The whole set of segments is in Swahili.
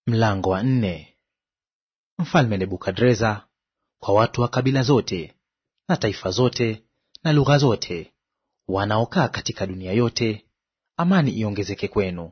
Mlango wa 4. Mfalme Nebukadreza, kwa watu wa kabila zote na taifa zote na lugha zote wanaokaa katika dunia yote, amani iongezeke kwenu.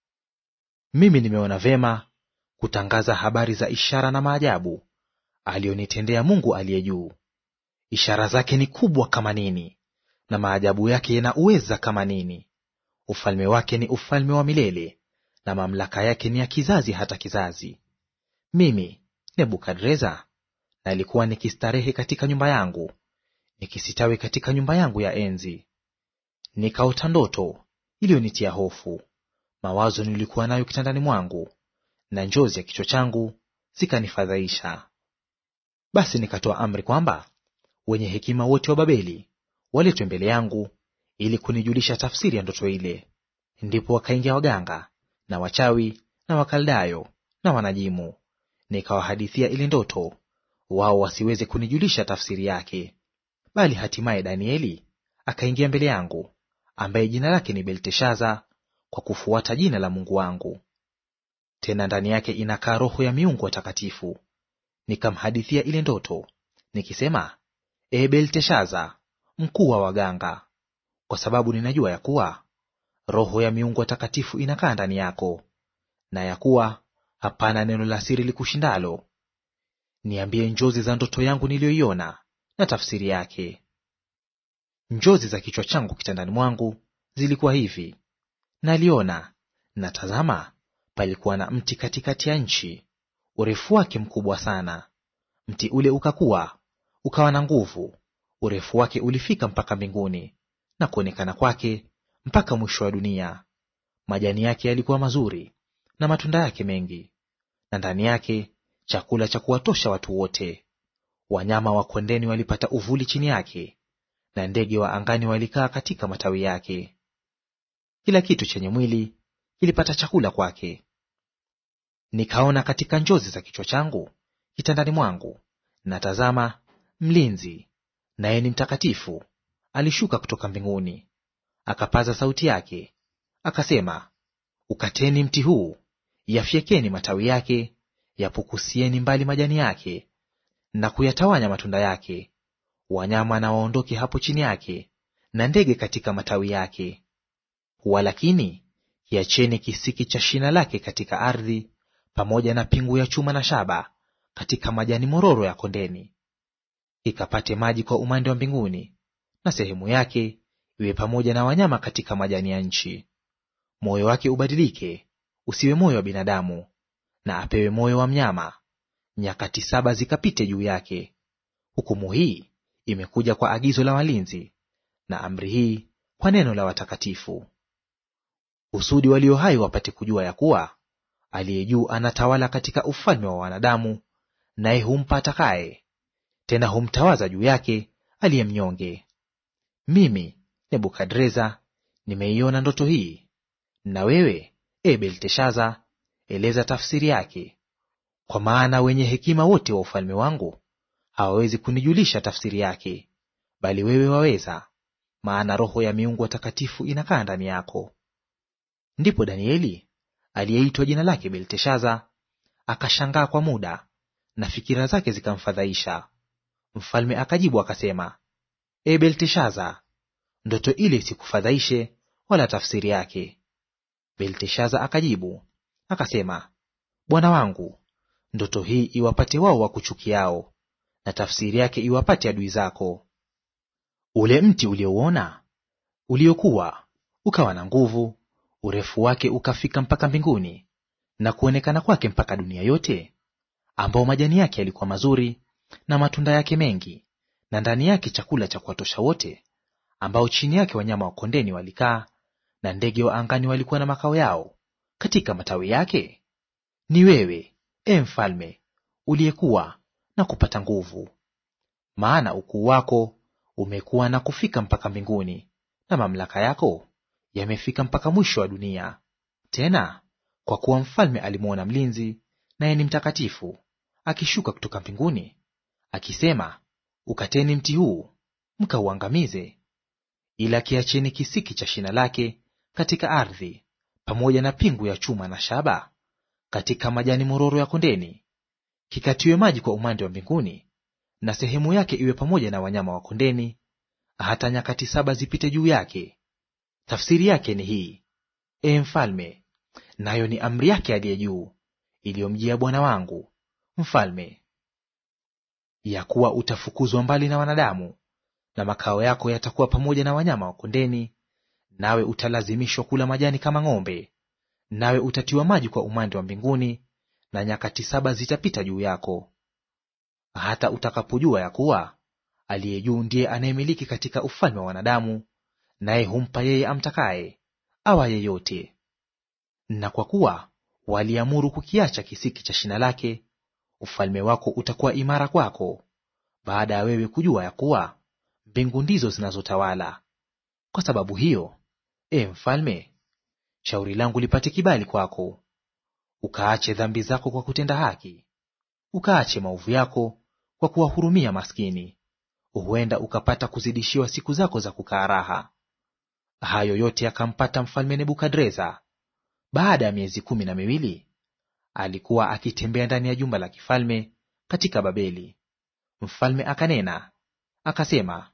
Mimi nimeona vema kutangaza habari za ishara na maajabu aliyonitendea Mungu aliye juu. Ishara zake ni kubwa kama nini, na maajabu yake yana uweza kama nini. Ufalme wake ni ufalme wa milele, na mamlaka yake ni ya kizazi hata kizazi. Mimi Nebukadreza nalikuwa nikistarehe katika nyumba yangu, nikisitawi katika nyumba yangu ya enzi. Nikaota ndoto iliyonitia hofu, mawazo nilikuwa nayo kitandani mwangu, na njozi ya kichwa changu zikanifadhaisha. Basi nikatoa amri kwamba wenye hekima wote wa Babeli waletwe mbele yangu, ili kunijulisha tafsiri ya ndoto ile. Ndipo wakaingia waganga na wachawi na Wakaldayo na wanajimu, nikawahadithia ile ndoto, wao wasiweze kunijulisha tafsiri yake. Bali hatimaye Danieli akaingia mbele yangu, ambaye jina lake ni Belteshaza, kwa kufuata jina la Mungu wangu. Tena ndani yake inakaa roho ya miungu watakatifu. Nikamhadithia ile ndoto nikisema, Ee Belteshaza, mkuu wa waganga, kwa sababu ninajua ya kuwa roho ya miungu watakatifu inakaa ndani yako, na ya kuwa hapana neno la siri likushindalo. Niambie njozi za ndoto yangu niliyoiona na tafsiri yake. Njozi za kichwa changu kitandani mwangu zilikuwa hivi: naliona, na tazama, palikuwa na mti katikati ya nchi, urefu wake mkubwa sana. Mti ule ukakua, ukawa na nguvu, urefu wake ulifika mpaka mbinguni, na kuonekana kwake mpaka mwisho wa dunia. Majani yake yalikuwa mazuri, na matunda yake mengi, na ndani yake chakula cha kuwatosha watu wote. Wanyama wa kondeni walipata uvuli chini yake, na ndege wa angani walikaa katika matawi yake. Kila kitu chenye mwili kilipata chakula kwake. Nikaona katika njozi za kichwa changu kitandani mwangu, na tazama, mlinzi, naye ni mtakatifu, alishuka kutoka mbinguni. Akapaza sauti yake, akasema, ukateni mti huu, yafyekeni matawi yake, yapukusieni mbali majani yake, na kuyatawanya matunda yake. Wanyama na waondoke hapo chini yake, na ndege katika matawi yake. Walakini kiacheni kisiki cha shina lake katika ardhi, pamoja na pingu ya chuma na shaba katika majani mororo ya kondeni. Ikapate maji kwa umande wa mbinguni, na sehemu yake iwe pamoja na wanyama katika majani ya nchi. Moyo wake ubadilike, usiwe moyo wa binadamu, na apewe moyo wa mnyama. Nyakati 7 zikapite juu yake. Hukumu hii imekuja kwa agizo la walinzi, na amri hii kwa neno la watakatifu, kusudi walio hai wapate kujua ya kuwa aliye juu anatawala katika ufalme wa wanadamu, naye humpa atakaye, tena humtawaza juu yake aliye mnyonge. Mimi Nebukadreza nimeiona ndoto hii, na wewe, e Belteshaza, eleza tafsiri yake, kwa maana wenye hekima wote wa ufalme wangu hawawezi kunijulisha tafsiri yake, bali wewe waweza, maana roho ya miungu watakatifu inakaa ndani yako. Ndipo Danieli aliyeitwa jina lake Belteshaza akashangaa kwa muda, na fikira zake zikamfadhaisha. Mfalme akajibu akasema, E Belteshaza, ndoto ile isikufadhaishe wala tafsiri yake. Belteshaza akajibu akasema, Bwana wangu, ndoto hii iwapate wao wakuchukiao, na tafsiri yake iwapate adui zako. Ule mti uliouona uliokuwa ukawa na nguvu, urefu wake ukafika mpaka mbinguni, na kuonekana kwake mpaka dunia yote, ambao majani yake yalikuwa mazuri na matunda yake mengi, na ndani yake chakula cha kuwatosha wote, ambao chini yake wanyama wa kondeni walikaa, na ndege wa angani walikuwa na makao yao katika matawi yake, ni wewe, e mfalme, uliyekuwa na kupata nguvu. Maana ukuu wako umekuwa na kufika mpaka mbinguni, na mamlaka yako yamefika mpaka mwisho wa dunia. Tena kwa kuwa mfalme alimwona mlinzi, naye ni mtakatifu, akishuka kutoka mbinguni, akisema, ukateni mti huu mkauangamize, ila kiacheni kisiki cha shina lake katika ardhi, pamoja na pingu ya chuma na shaba katika majani mororo ya kondeni, kikatiwe maji kwa umande wa mbinguni, na sehemu yake iwe pamoja na wanyama wa kondeni, hata nyakati 7 zipite juu yake. Tafsiri yake ni hii: mfalme, nayo ni amri yake aliye juu, iliyomjia bwana wangu mfalme, ya kuwa utafukuzwa mbali na wanadamu, na makao yako yatakuwa pamoja na wanyama wa kondeni, nawe utalazimishwa kula majani kama ng'ombe, nawe utatiwa maji kwa umande wa mbinguni, na nyakati 7 zitapita juu yako, hata utakapojua ya kuwa aliye juu ndiye anayemiliki katika ufalme wa wanadamu, naye humpa yeye amtakaye, awaye yote. Na kwa kuwa waliamuru kukiacha kisiki cha shina lake, ufalme wako utakuwa imara kwako, baada ya wewe kujua ya kuwa mbingu ndizo zinazotawala. Kwa sababu hiyo, mfalme, shauri langu lipate kibali kwako, ukaache dhambi zako kwa kutenda haki, ukaache maovu yako kwa kuwahurumia maskini, huenda ukapata kuzidishiwa siku zako za kukaa raha. Hayo yote yakampata mfalme Nebukadreza. Baada ya miezi 12 alikuwa akitembea ndani ya jumba la kifalme katika Babeli. Mfalme akanena akasema,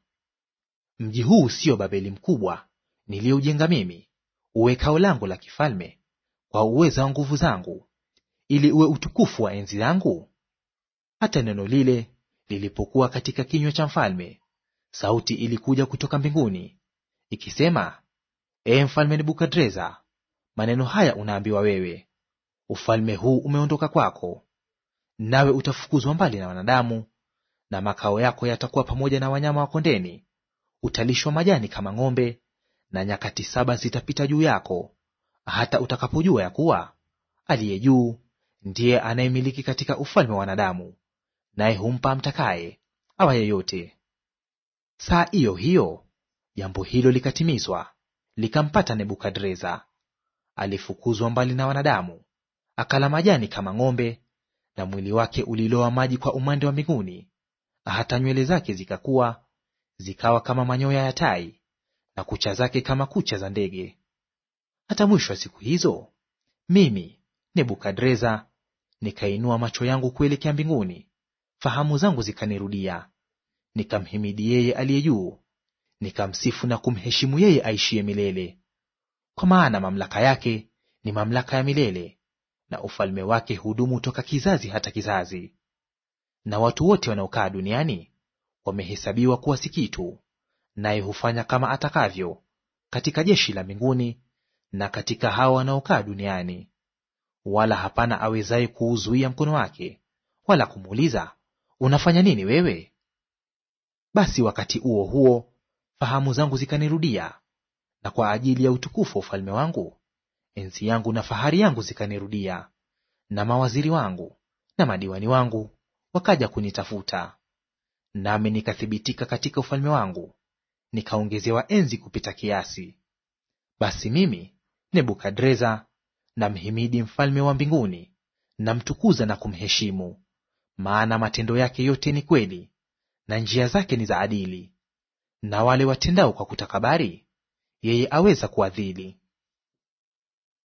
mji huu sio Babeli mkubwa niliyoujenga mimi, uwe kao langu la kifalme kwa uweza wa nguvu zangu, ili uwe utukufu wa enzi yangu? Hata neno lile lilipokuwa katika kinywa cha mfalme, sauti ilikuja kutoka mbinguni ikisema, mfalme Nebukadreza, maneno haya unaambiwa wewe, ufalme huu umeondoka kwako, nawe utafukuzwa mbali na wanadamu, na makao yako yatakuwa pamoja na wanyama wa kondeni, utalishwa majani kama ng'ombe, na nyakati 7 zitapita juu yako, hata utakapojua ya kuwa aliye juu ndiye anayemiliki katika ufalme wa wanadamu, naye humpa amtakaye, awaye yote. Saa iyo hiyo jambo hilo likatimizwa, likampata Nebukadreza. Alifukuzwa mbali na wanadamu, akala majani kama ng'ombe, na mwili wake uliloa maji kwa umande wa mbinguni, hata nywele zake zikakuwa zikawa kama manyoya ya tai, na kucha zake kama kucha za ndege. Hata mwisho wa siku hizo, mimi Nebukadreza nikainua macho yangu kuelekea mbinguni, fahamu zangu zikanirudia. Nikamhimidi yeye aliye juu, nikamsifu na kumheshimu yeye aishiye milele. Kwa maana mamlaka yake ni mamlaka ya milele, na ufalme wake hudumu toka kizazi hata kizazi. Na watu wote wanaokaa duniani wamehesabiwa kuwa si kitu, naye hufanya kama atakavyo katika jeshi la mbinguni na katika hao wanaokaa duniani. Wala hapana awezaye kuuzuia mkono wake, wala kumuuliza, unafanya nini wewe? Basi wakati huo huo fahamu zangu zikanirudia, na kwa ajili ya utukufu wa ufalme wangu, enzi yangu na fahari yangu zikanirudia, na mawaziri wangu na madiwani wangu wakaja kunitafuta. Nami nikathibitika katika ufalme wangu, nikaongezewa enzi kupita kiasi. Basi mimi Nebukadreza namhimidi mfalme wa mbinguni, namtukuza na kumheshimu, maana matendo yake yote ni kweli, na njia zake ni za adili. Na wale watendao kwa kutakabari, yeye aweza kuadhili.